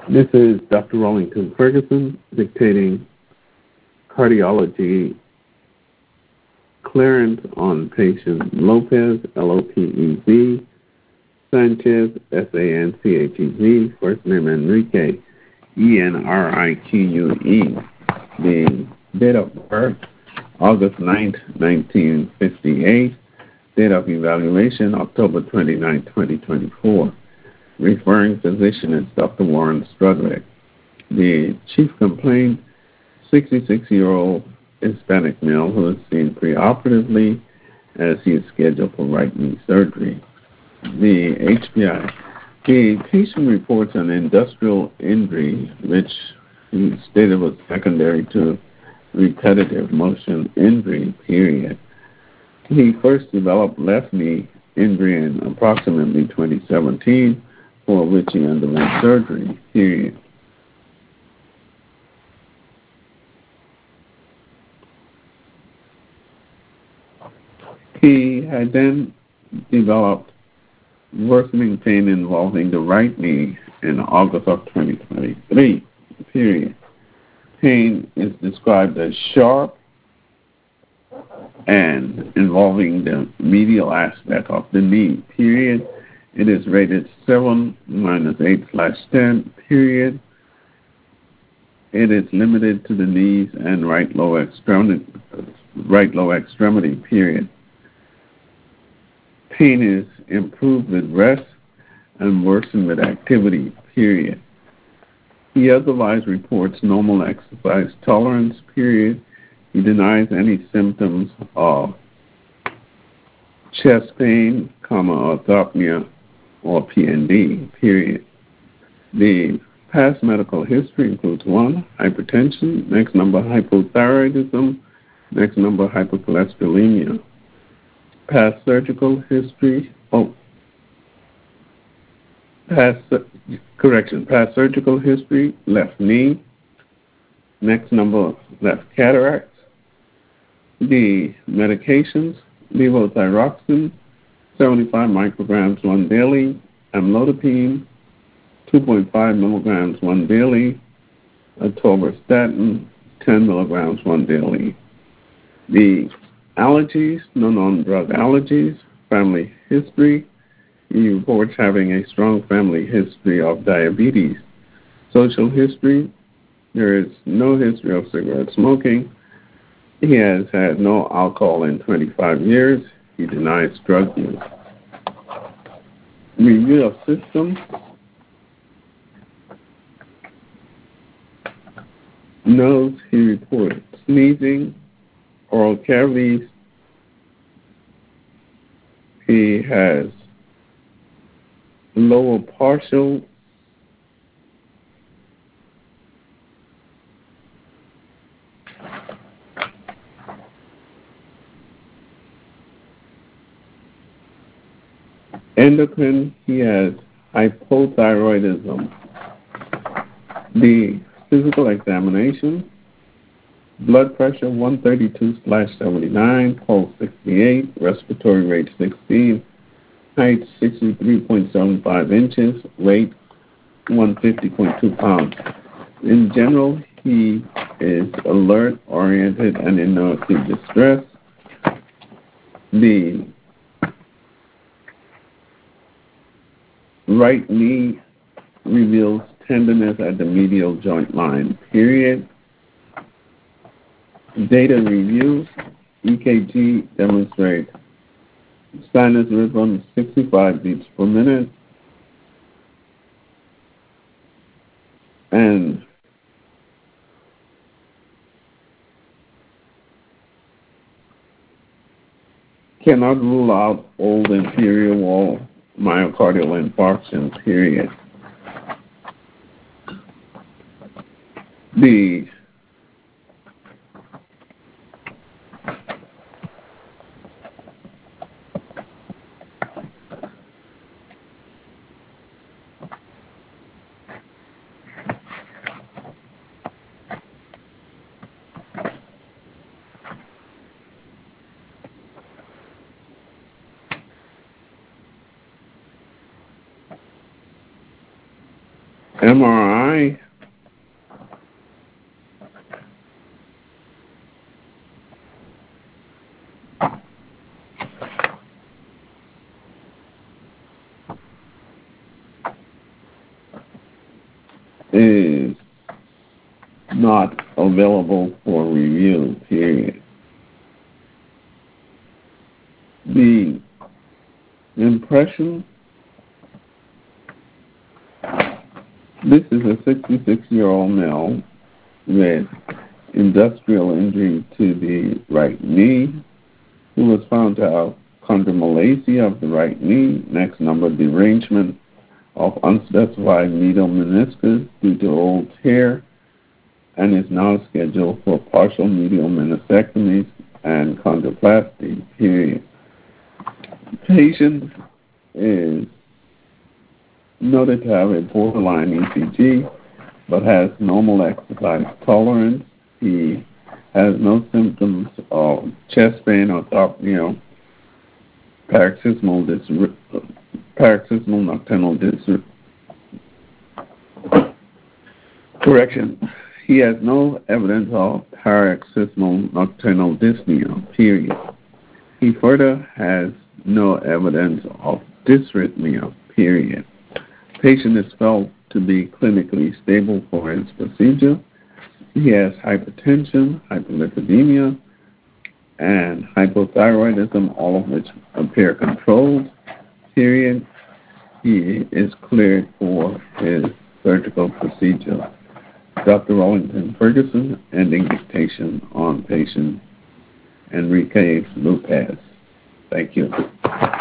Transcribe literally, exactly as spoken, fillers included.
This is Doctor Rollington Ferguson dictating cardiology clearance on patient Lopez, L O P E Z, Sanchez, S A N C H E Z, first name Enrique, E N R I Q U E. The date of birth, August ninth, nineteen fifty-eight. Date of evaluation, October twenty-ninth, twenty twenty-four. Referring physician is Doctor Warren Strudwick. The chief complaint, sixty-six-year-old Hispanic male who is seen preoperatively as he is scheduled for right knee surgery. The H P I. The patient reports an industrial injury, which he stated was secondary to repetitive motion injury, period. He first developed left knee injury in approximately twenty seventeen, for which he underwent surgery, period. He had then developed worsening pain involving the right knee in August of twenty twenty-three, period. Pain is described as sharp and involving the medial aspect of the knee, period. It is rated seven minus eight slash ten, period. It is limited to the knees and right lower extremity, right lower extremity, period. Pain is improved with rest and worsened with activity, period. He otherwise reports normal exercise tolerance, period. He denies any symptoms of chest pain, comma, orthopnea, or P N D, period. The past medical history includes one, hypertension, next number hypothyroidism, next number hypercholesterolemia. Past surgical history, oh, past, correction, past surgical history, left knee, next number left cataract. The medications, levothyroxine, seventy-five micrograms one daily, amlodipine, two point five milligrams one daily, atorvastatin, ten milligrams one daily. The allergies, no known drug allergies, family history. He reports having a strong family history of diabetes. Social history, there is no history of cigarette smoking. He has had no alcohol in twenty-five years. He denies drug use. Review of systems. Nose, he reported sneezing, oral cavities. He has lower partial endocrine, he has hypothyroidism. The physical examination, blood pressure one thirty-two slash seventy-nine, pulse sixty-eight, respiratory rate sixteen, height sixty-three point seven five inches, weight one hundred fifty point two pounds. In general, he is alert, oriented, and in no acute distress. The right knee reveals tenderness at the medial joint line, period. Data review, E K G demonstrates sinus rhythm sixty-five beats per minute, and cannot rule out old inferior wall myocardial infarction, period. The M R I is not available for review, period. The impression, this is a sixty-six-year-old male with industrial injury to the right knee who was found to have chondromalacia of the right knee, next number derangement of unspecified medial meniscus due to old hair, and is now scheduled for partial medial meniscectomies and chondroplasty, period. Patient is noted to have a borderline E C G, but has normal exercise tolerance. He has no symptoms of chest pain or dyspnea, paroxysmal, dis- paroxysmal nocturnal dis- correction. He has no evidence of paroxysmal nocturnal dyspnea, period. He further has no evidence of dysrhythmia, period. Patient is felt to be clinically stable for his procedure. He has hypertension, hyperlipidemia, and hypothyroidism, all of which appear controlled, period. He is cleared for his surgical procedure. Doctor Wellington Ferguson, ending dictation on patient Enrique Lopez. Thank you.